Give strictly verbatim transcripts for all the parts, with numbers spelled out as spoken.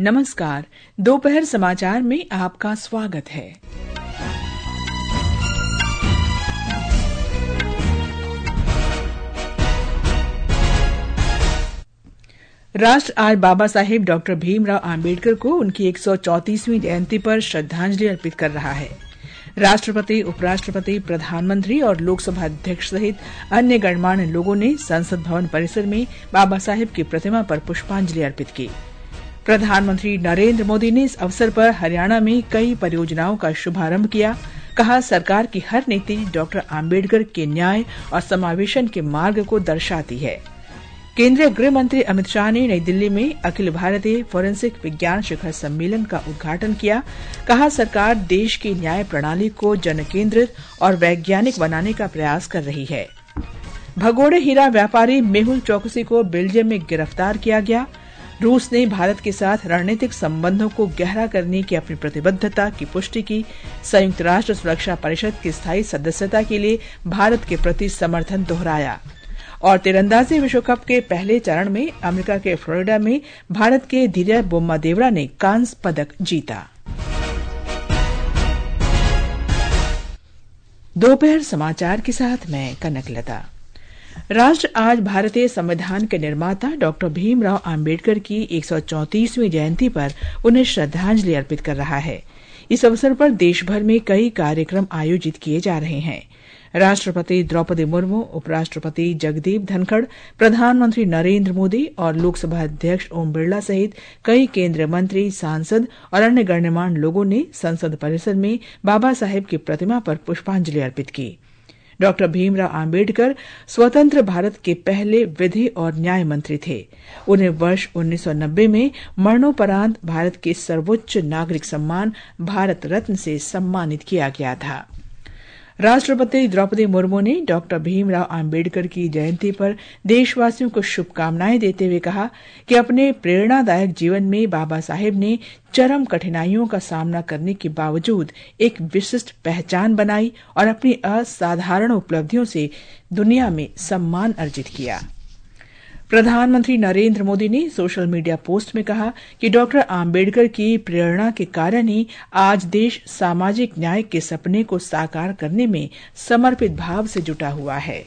नमस्कार, दोपहर समाचार में आपका स्वागत है। राष्ट्र आज बाबा साहेब डॉक्टर भीमराव आम्बेडकर को उनकी एक सौ चौंतीसवीं जयंती पर श्रद्धांजलि अर्पित कर रहा है। राष्ट्रपति, उपराष्ट्रपति, प्रधानमंत्री और लोकसभा अध्यक्ष सहित अन्य गणमान्य लोगों ने संसद भवन परिसर में बाबा साहेब की प्रतिमा पर पुष्पांजलि अर्पित की। प्रधानमंत्री नरेंद्र मोदी ने इस अवसर पर हरियाणा में कई परियोजनाओं का शुभारंभ किया। कहा, सरकार की हर नीति डॉक्टर आम्बेडकर के न्याय और समावेशन के मार्ग को दर्शाती है। केंद्रीय गृह मंत्री अमित शाह ने नई दिल्ली में अखिल भारतीय फोरेंसिक विज्ञान शिखर सम्मेलन का उद्घाटन किया। कहा, सरकार देश की न्याय प्रणाली को जन केंद्रित और वैज्ञानिक बनाने का प्रयास कर रही है। भगोड़े हीरा व्यापारी मेहुल चौकसी को बेल्जियम में गिरफ्तार किया गया। रूस ने भारत के साथ रणनीतिक संबंधों को गहरा करने की अपनी प्रतिबद्धता की पुष्टि की। संयुक्त राष्ट्र सुरक्षा परिषद की स्थायी सदस्यता के लिए भारत के प्रति समर्थन दोहराया। और तीरंदाजी विश्व कप के पहले चरण में अमेरिका के फ्लोरिडा में भारत के धीरज बोम्मादेवरा ने कांस्य पदक जीता। दोपहर समाचार के साथ मैं कनकलता। राष्ट्र आज भारतीय संविधान के निर्माता डॉक्टर भीमराव आम्बेडकर की एक सौ चौंतीसवीं जयंती पर उन्हें श्रद्धांजलि अर्पित कर रहा है। इस अवसर पर देश भर में कई कार्यक्रम आयोजित किए जा रहे हैं। राष्ट्रपति द्रौपदी मुर्मू, उपराष्ट्रपति जगदीप धनखड़, प्रधानमंत्री नरेंद्र मोदी और लोकसभा अध्यक्ष ओम बिरला सहित कई केंद्रीय मंत्री, सांसद और अन्य गण्यमान्य लोगों ने संसद परिसर में बाबा साहेब की प्रतिमा पर पुष्पांजलि अर्पित की। डॉक्टर भीमराव आम्बेडकर स्वतंत्र भारत के पहले विधि और न्याय मंत्री थे। उन्हें वर्ष उन्नीस सौ नब्बे में मरणोपरांत भारत के सर्वोच्च नागरिक सम्मान भारत रत्न से सम्मानित किया गया था। राष्ट्रपति द्रौपदी मुर्मू ने डॉक्टर भीमराव आम्बेडकर की जयंती पर देशवासियों को शुभकामनाएं देते हुए कहा कि अपने प्रेरणादायक जीवन में बाबा साहेब ने चरम कठिनाइयों का सामना करने के बावजूद एक विशिष्ट पहचान बनाई और अपनी असाधारण उपलब्धियों से दुनिया में सम्मान अर्जित किया। प्रधानमंत्री नरेंद्र मोदी ने सोशल मीडिया पोस्ट में कहा कि डॉक्टर आम्बेडकर की प्रेरणा के कारण ही आज देश सामाजिक न्याय के सपने को साकार करने में समर्पित भाव से जुटा हुआ है।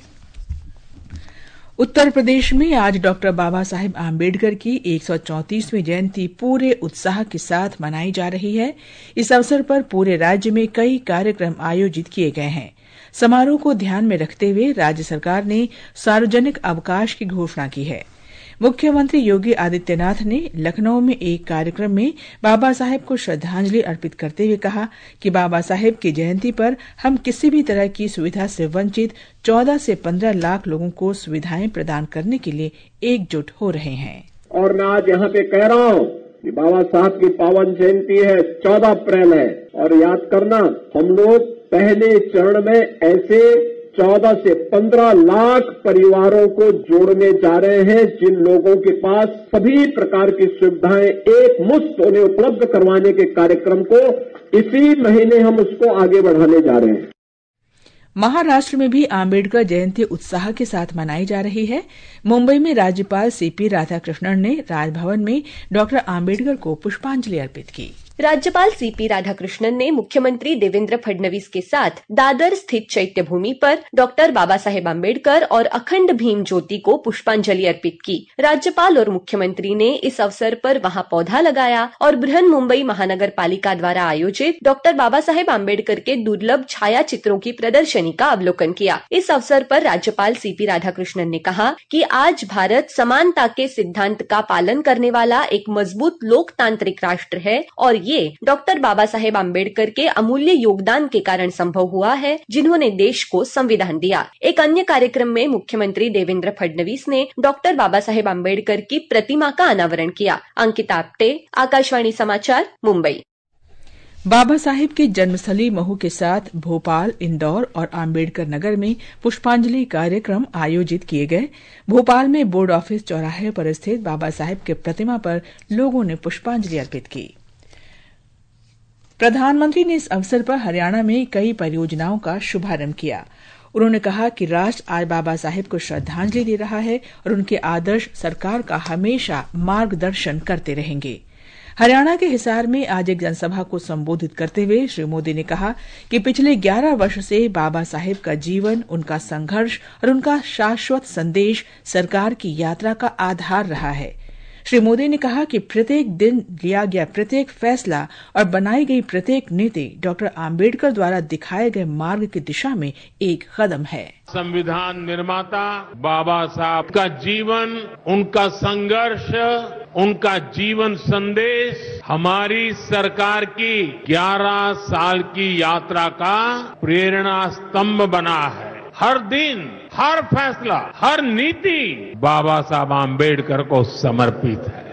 उत्तर प्रदेश में आज डॉक्टर बाबा साहेब आम्बेडकर की एक सौ चौंतीसवीं जयंती पूरे उत्साह के साथ मनाई जा रही है। इस अवसर पर पूरे राज्य में कई कार्यक्रम आयोजित किए गए हैं। समारोह को ध्यान में रखते हुए राज्य सरकार ने सार्वजनिक अवकाश की घोषणा की है। मुख्यमंत्री योगी आदित्यनाथ ने लखनऊ में एक कार्यक्रम में बाबा साहेब को श्रद्धांजलि अर्पित करते हुए कहा कि बाबा साहेब की जयंती पर हम किसी भी तरह की सुविधा से वंचित चौदह से पंद्रह लाख लोगों को सुविधाएं प्रदान करने के लिए एकजुट हो रहे हैं। और मैं आज यहाँ पे कह रहा हूँ कि बाबा साहब की पावन जयंती है, चौदह अप्रैल है, और याद करना हम लोग पहले चरण में ऐसे चौदह से पंद्रह लाख परिवारों को जोड़ने जा रहे हैं जिन लोगों के पास सभी प्रकार की सुविधाएं एक मुश्त उन्हें उपलब्ध करवाने के कार्यक्रम को इसी महीने हम उसको आगे बढ़ाने जा रहे हैं। महाराष्ट्र में भी आम्बेडकर जयंती उत्साह के साथ मनाई जा रही है। मुंबई में राज्यपाल सीपी राधाकृष्णन ने राजभवन में डॉक्टर आम्बेडकर को पुष्पांजलि अर्पित की। राज्यपाल सीपी राधाकृष्णन ने मुख्यमंत्री देवेंद्र फडणवीस के साथ दादर स्थित चैत्य भूमि पर डॉक्टर बाबा साहेब आम्बेडकर और अखंड भीम ज्योति को पुष्पांजलि अर्पित की। राज्यपाल और मुख्यमंत्री ने इस अवसर पर वहां पौधा लगाया और बृहन मुंबई महानगर पालिका द्वारा आयोजित डॉक्टर बाबा साहेब आम्बेडकर के दुर्लभ छाया चित्रों की प्रदर्शनी का अवलोकन किया। इस अवसर पर राज्यपाल सीपी राधाकृष्णन ने कहा कि आज भारत समानता के सिद्धांत का पालन करने वाला एक मजबूत लोकतांत्रिक राष्ट्र है और ये डॉक्टर बाबा साहेब आम्बेडकर के अमूल्य योगदान के कारण संभव हुआ है, जिन्होंने देश को संविधान दिया। एक अन्य कार्यक्रम में मुख्यमंत्री देवेंद्र फडणवीस ने डॉक्टर बाबा साहेब आम्बेडकर की प्रतिमा का अनावरण किया। अंकिता आप्टे, आकाशवाणी समाचार, मुंबई। बाबा साहेब की जन्मस्थली महू के साथ भोपाल, इंदौर और आम्बेडकर नगर में पुष्पांजलि कार्यक्रम आयोजित किए गए। भोपाल में बोर्ड ऑफिस चौराहे पर स्थित बाबा साहेब के प्रतिमा पर लोगों ने पुष्पांजलि अर्पित की। प्रधानमंत्री ने इस अवसर पर हरियाणा में कई परियोजनाओं का शुभारंभ किया। उन्होंने कहा कि राष्ट्र आज बाबा साहेब को श्रद्धांजलि दे रहा है और उनके आदर्श सरकार का हमेशा मार्गदर्शन करते रहेंगे। हरियाणा के हिसार में आज एक जनसभा को संबोधित करते हुए श्री मोदी ने कहा कि पिछले ग्यारह वर्ष से बाबा साहेब का जीवन, उनका संघर्ष और उनका शाश्वत संदेश सरकार की यात्रा का आधार रहा है। श्री मोदी ने कहा कि प्रत्येक दिन लिया गया प्रत्येक फैसला और बनाई गई प्रत्येक नीति डॉक्टर आम्बेडकर द्वारा दिखाए गए मार्ग की दिशा में एक कदम है। संविधान निर्माता बाबा साहब का जीवन, उनका संघर्ष, उनका जीवन संदेश हमारी सरकार की ग्यारह साल की यात्रा का प्रेरणा स्तंभ बना है। हर दिन, हर फैसला, हर नीति बाबा साहब आम्बेडकर को समर्पित है।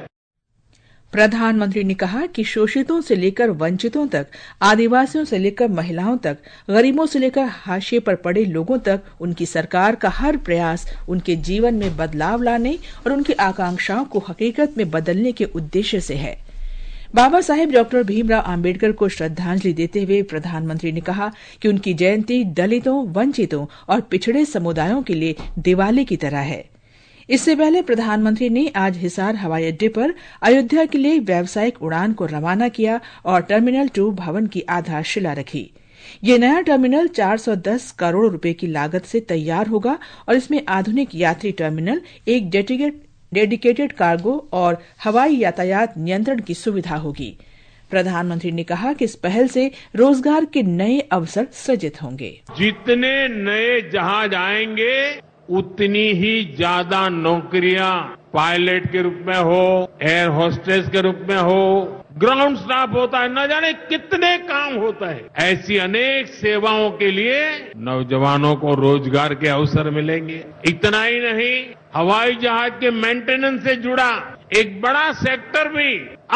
प्रधानमंत्री ने कहा कि शोषितों से लेकर वंचितों तक, आदिवासियों से लेकर महिलाओं तक, गरीबों से लेकर हाशिए पर पड़े लोगों तक उनकी सरकार का हर प्रयास उनके जीवन में बदलाव लाने और उनकी आकांक्षाओं को हकीकत में बदलने के उद्देश्य से है। बाबा साहेब डॉक्टर भीमराव आम्बेडकर को श्रद्धांजलि देते हुए प्रधानमंत्री ने कहा कि उनकी जयंती दलितों, वंचितों और पिछड़े समुदायों के लिए दिवाली की तरह है। इससे पहले प्रधानमंत्री ने आज हिसार हवाई अड्डे पर अयोध्या के लिए व्यावसायिक उड़ान को रवाना किया और टर्मिनल टू भवन की आधारशिला रखी। ये नया टर्मिनल चार सौ दस करोड़ रुपए की लागत से तैयार होगा और इसमें आधुनिक यात्री टर्मिनल, एक डेडिकेट डेडिकेटेड कार्गो और हवाई यातायात नियंत्रण की सुविधा होगी। प्रधानमंत्री ने कहा कि इस पहल से रोजगार के नए अवसर सृजित होंगे। जितने नए जहाज आएंगे उतनी ही ज्यादा नौकरियां पायलट के रूप में हो, एयर होस्टेस के रूप में हो, ग्राउंड स्टाफ होता है, न जाने कितने काम होता है। ऐसी अनेक सेवाओं के लिए नौजवानों को रोजगार के अवसर मिलेंगे। इतना ही नहीं, हवाई जहाज के मेंटेनेंस से जुड़ा एक बड़ा सेक्टर भी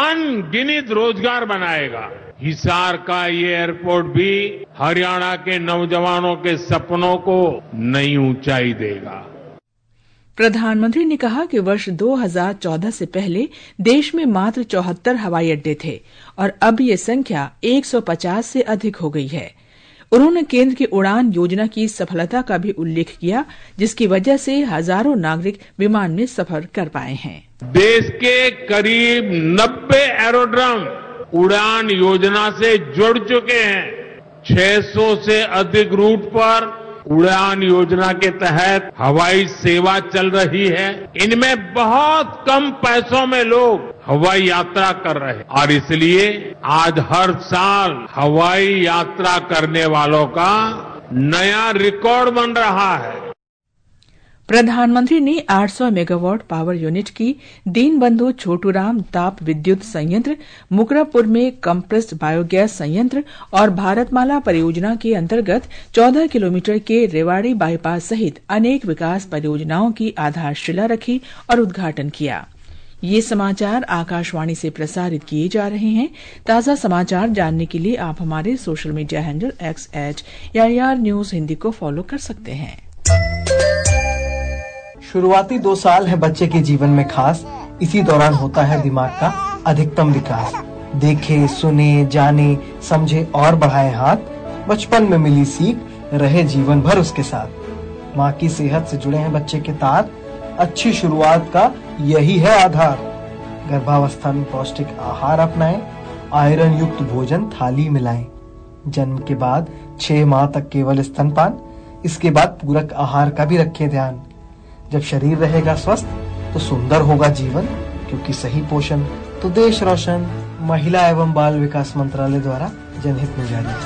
अनगिनत रोजगार बनाएगा। हिसार का ये एयरपोर्ट भी हरियाणा के नौजवानों के सपनों को नई ऊंचाई देगा। प्रधानमंत्री ने कहा कि वर्ष दो हज़ार चौदह से पहले देश में मात्र चौहत्तर हवाई अड्डे थे और अब ये संख्या एक सौ पचास से अधिक हो गई है। उन्होंने केंद्र की उड़ान योजना की सफलता का भी उल्लेख किया, जिसकी वजह से हजारों नागरिक विमान में सफर कर पाए हैं। देश के करीब नब्बे एरोड्रम उड़ान योजना से जुड़ चुके हैं। छह सौ से अधिक रूट पर उड़ान योजना के तहत हवाई सेवा चल रही है। इनमें बहुत कम पैसों में लोग हवाई यात्रा कर रहे हैं और इसलिए आज हर साल हवाई यात्रा करने वालों का नया रिकॉर्ड बन रहा है। प्रधानमंत्री ने आठ सौ मेगावाट पावर यूनिट की दीनबंधु छोटूराम ताप विद्युत संयंत्र, मुकरापुर में कंप्रेस्ड बायोगैस संयंत्र और भारतमाला परियोजना के अंतर्गत चौदह किलोमीटर के रेवाड़ी बाईपास सहित अनेक विकास परियोजनाओं की आधारशिला रखी और उद्घाटन किया। ये समाचार आकाशवाणी से प्रसारित किए जा रहे हैं। ताजा समाचार जानने के लिए आप हमारे social media handle X H AIR news Hindi को फॉलो कर सकते हैं। शुरुआती दो साल है बच्चे के जीवन में खास। इसी दौरान होता है दिमाग का अधिकतम विकास। देखे, सुने, जाने, समझे और बढ़ाए हाथ। बचपन में मिली सीख रहे जीवन भर उसके साथ। माँ की सेहत से जुड़े हैं बच्चे के तार। अच्छी शुरुआत का यही है आधार। गर्भावस्था में पौष्टिक आहार अपनाएं, आयरन युक्त भोजन थाली मिलाएं। जन्म के बाद छह माह तक केवल स्तनपान, इसके बाद पूरक आहार का भी रखें ध्यान। जब शरीर रहेगा स्वस्थ तो सुंदर होगा जीवन, क्योंकि सही पोषण तो देश रोशन। महिला एवं बाल विकास मंत्रालय द्वारा जनहित में जारी।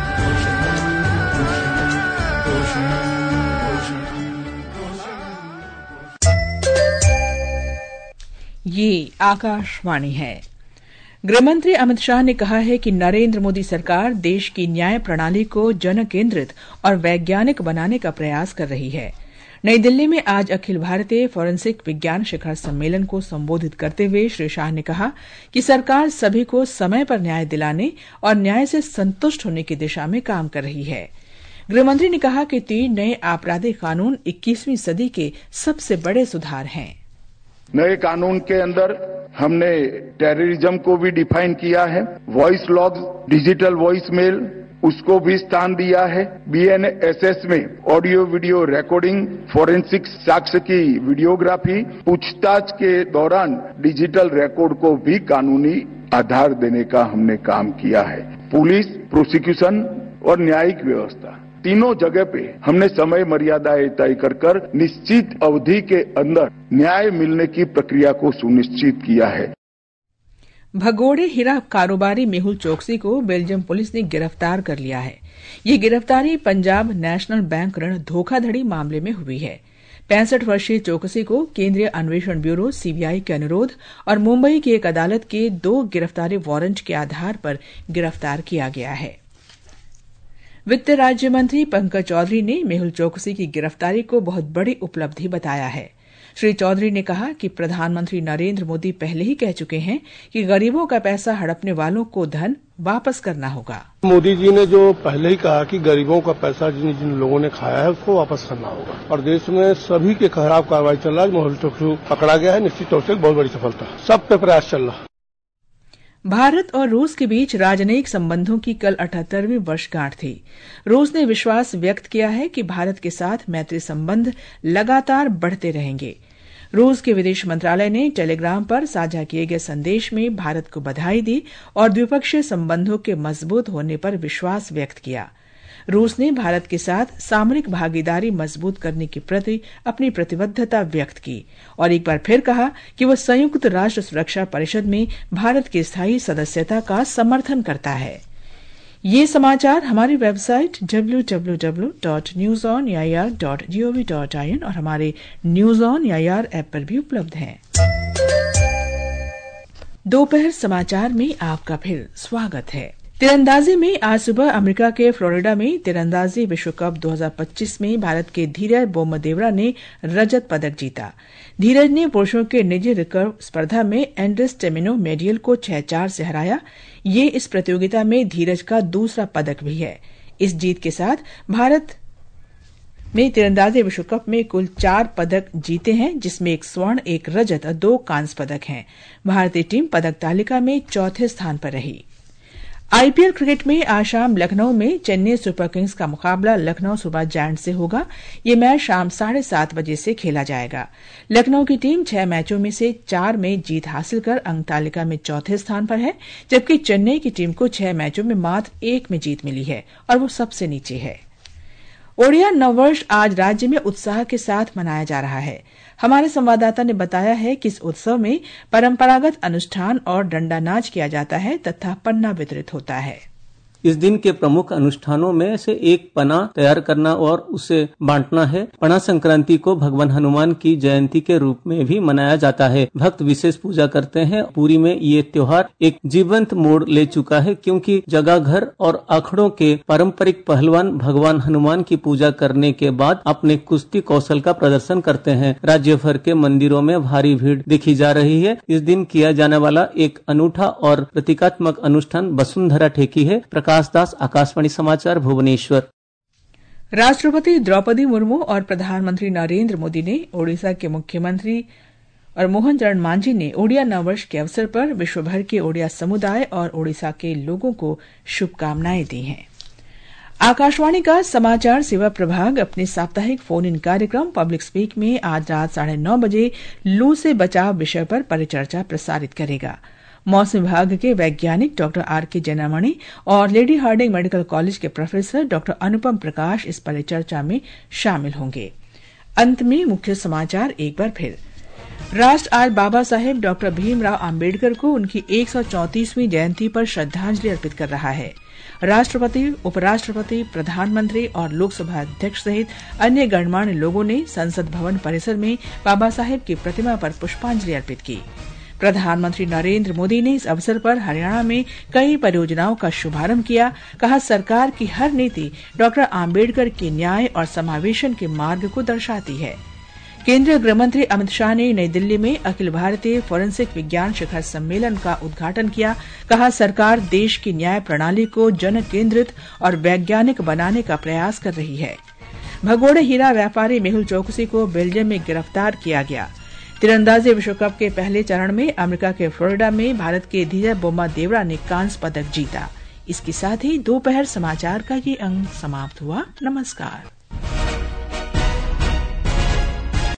ये आकाशवाणी है। गृहमंत्री अमित शाह ने कहा है कि नरेंद्र मोदी सरकार देश की न्याय प्रणाली को जन केंद्रित और वैज्ञानिक बनाने का प्रयास कर रही है। नई दिल्ली में आज अखिल भारतीय फोरेंसिक विज्ञान शिखर सम्मेलन को संबोधित करते हुए श्री शाह ने कहा कि सरकार सभी को समय पर न्याय दिलाने और न्याय से संतुष्ट होने की दिशा में काम कर रही है। गृहमंत्री ने कहा कि तीन नए आपराधिक कानून इक्कीसवीं सदी के सबसे बड़े सुधार हैं। नए कानून के अंदर हमने टेररिज्म को भी डिफाइन किया है। Voice log, digital voice mail, उसको भी स्थान दिया है। बीएनएसएस में ऑडियो वीडियो रिकॉर्डिंग, फोरेंसिक साक्ष्य की वीडियोग्राफी, पूछताछ के दौरान डिजिटल रिकॉर्ड को भी कानूनी आधार देने का हमने काम किया है। पुलिस, प्रोसिक्यूशन और न्यायिक व्यवस्था तीनों जगह पे हमने समय मर्यादाएं तय कर कर निश्चित अवधि के अंदर न्याय मिलने की प्रक्रिया को सुनिश्चित किया है। भगोड़े हीरा कारोबारी मेहुल चोकसी को बेल्जियम पुलिस ने गिरफ्तार कर लिया है। ये गिरफ्तारी पंजाब नेशनल बैंक ऋण धोखाधड़ी मामले में हुई है। पैंसठ वर्षीय चोकसी को केंद्रीय अन्वेषण ब्यूरो सीबीआई के अनुरोध और मुंबई की एक अदालत के दो गिरफ्तारी वारंट के आधार पर गिरफ्तार किया गया है। वित्त राज्य मंत्री पंकज चौधरी ने मेहुल चोकसी की गिरफ्तारी को बहुत बड़ी उपलब्धि बताया है। श्री चौधरी ने कहा कि प्रधानमंत्री नरेंद्र मोदी पहले ही कह चुके हैं कि गरीबों का पैसा हड़पने वालों को धन वापस करना होगा। मोदी जी ने जो पहले ही कहा कि गरीबों का पैसा जिन जिन लोगों ने खाया है उसको वापस करना होगा और देश में सभी के खिलाफ कार्रवाई चल रहा है। मेहुल चोकसी पकड़ा गया है, निश्चित तौर से बहुत बड़ी सफलता। सब पे प्रयास चल रहा। भारत और रूस के बीच राजनयिक संबंधों की कल अठहत्तरवीं वर्षगांठ थी। रूस ने विश्वास व्यक्त किया है कि भारत के साथ मैत्री संबंध लगातार बढ़ते रहेंगे। रूस के विदेश मंत्रालय ने टेलीग्राम पर साझा किए गए संदेश में भारत को बधाई दी और द्विपक्षीय संबंधों के मजबूत होने पर विश्वास व्यक्त किया। रूस ने भारत के साथ सामरिक भागीदारी मजबूत करने के प्रति अपनी प्रतिबद्धता व्यक्त की और एक बार फिर कहा कि वह संयुक्त राष्ट्र सुरक्षा परिषद में भारत की स्थायी सदस्यता का समर्थन करता है। ये समाचार हमारी website W W W dot news on A I R dot G O V dot I N और हमारे news on A I R app पर भी उपलब्ध हैं। दोपहर समाचार में आपका फिर स्वागत है। तीरंदाजी में आज सुबह अमेरिका के फ्लोरिडा में तीरंदाजी विश्व कप दो हज़ार पच्चीस में भारत के धीरज बोम्मदेवरा ने रजत पदक जीता। धीरज ने पुरुषों के निजी रिकर्व स्पर्धा में एंड्रेस टेमिनो मेडियल को छह चार से हराया। ये इस प्रतियोगिता में धीरज का दूसरा पदक भी है। इस जीत के साथ भारत में तीरंदाजी विश्व कप में कुल चार पदक जीते हैं, जिसमें एक स्वर्ण, एक रजत और दो कांस्य पदक हैं। भारतीय टीम पदक तालिका में चौथे स्थान पर रही। आईपीएल क्रिकेट में आज शाम लखनऊ में चेन्नई सुपर किंग्स का मुकाबला लखनऊ सुपर जायंट्स से होगा। ये मैच शाम साढ़े सात बजे से खेला जाएगा। लखनऊ की टीम छह मैचों में से चार में जीत हासिल कर अंक तालिका में चौथे स्थान पर है, जबकि चेन्नई की टीम को छह मैचों में मात्र एक में जीत मिली है और वो सबसे नीचे है। ओडिया नववर्ष आज राज्य में उत्साह के साथ मनाया जा रहा है। हमारे संवाददाता ने बताया है कि इस उत्सव में परंपरागत अनुष्ठान और डंडा नाच किया जाता है तथा पन्ना वितरित होता है। इस दिन के प्रमुख अनुष्ठानों में से एक पना तैयार करना और उसे बांटना है। पना संक्रांति को भगवान हनुमान की जयंती के रूप में भी मनाया जाता है। भक्त विशेष पूजा करते हैं। पुरी में ये त्योहार एक जीवंत मोड़ ले चुका है, क्योंकि जगह घर और अखड़ों के पारंपरिक पहलवान भगवान हनुमान की पूजा करने के बाद अपने कुश्ती कौशल का प्रदर्शन करते हैं। राज्य भर के मंदिरों में भारी भीड़ देखी जा रही है। इस दिन किया जाने वाला एक अनूठा और प्रतीकात्मक अनुष्ठान वसुंधरा ठेकी है। प्रकाश दास, आकाशवाणी समाचार, भुवनेश्वर। राष्ट्रपति द्रौपदी मुर्मू और प्रधानमंत्री नरेंद्र मोदी ने ओडिशा के मुख्यमंत्री और मोहन चरण मांझी ने ओडिया नववर्ष के अवसर पर विश्व भर के ओडिया समुदाय और ओडिशा के लोगों को शुभकामनाएं दी हैं। आकाशवाणी का समाचार सेवा प्रभाग अपने साप्ताहिक फोन इन कार्यक्रम पब्लिक स्पीक में आज रात साढ़े नौ बजे लू से बचाव विषय पर परिचर्चा प्रसारित करेगा। मौसम विभाग के वैज्ञानिक डॉक्टर आर के जैनामणि और लेडी हार्डिंग मेडिकल कॉलेज के प्रोफेसर डॉक्टर अनुपम प्रकाश इस परिचर्चा में शामिल होंगे। अंत में मुख्य समाचार एक बार फिर। राष्ट्र आज बाबा साहेब डॉक्टर भीमराव आम्बेडकर को उनकी एक सौ चौंतीसवीं जयंती पर श्रद्धांजलि अर्पित कर रहा है। राष्ट्रपति, उपराष्ट्रपति, प्रधानमंत्री और लोकसभा अध्यक्ष सहित अन्य गणमान्य लोगों ने संसद भवन परिसर में बाबा साहेब की प्रतिमा पर पुष्पांजलि अर्पित की। प्रधानमंत्री नरेंद्र मोदी ने इस अवसर पर हरियाणा में कई परियोजनाओं का शुभारंभ किया। कहा, सरकार की हर नीति डॉक्टर आम्बेडकर के न्याय और समावेशन के मार्ग को दर्शाती है। केंद्रीय गृहमंत्री अमित शाह ने नई दिल्ली में अखिल भारतीय फोरेंसिक विज्ञान शिखर सम्मेलन का उद्घाटन किया। कहा, सरकार देश की न्याय प्रणाली को जन केंद्रित और वैज्ञानिक बनाने का प्रयास कर रही है। भगोड़े हीरा व्यापारी मेहुल चोकसी को बेल्जियम में गिरफ्तार किया गया। तीरंदाजी विश्व कप के पहले चरण में अमेरिका के फ्लोरिडा में भारत के धीरज बोम्मदेवरा ने कांस्य पदक जीता। इसके साथ ही दोपहर समाचार का ये अंक समाप्त हुआ। नमस्कार।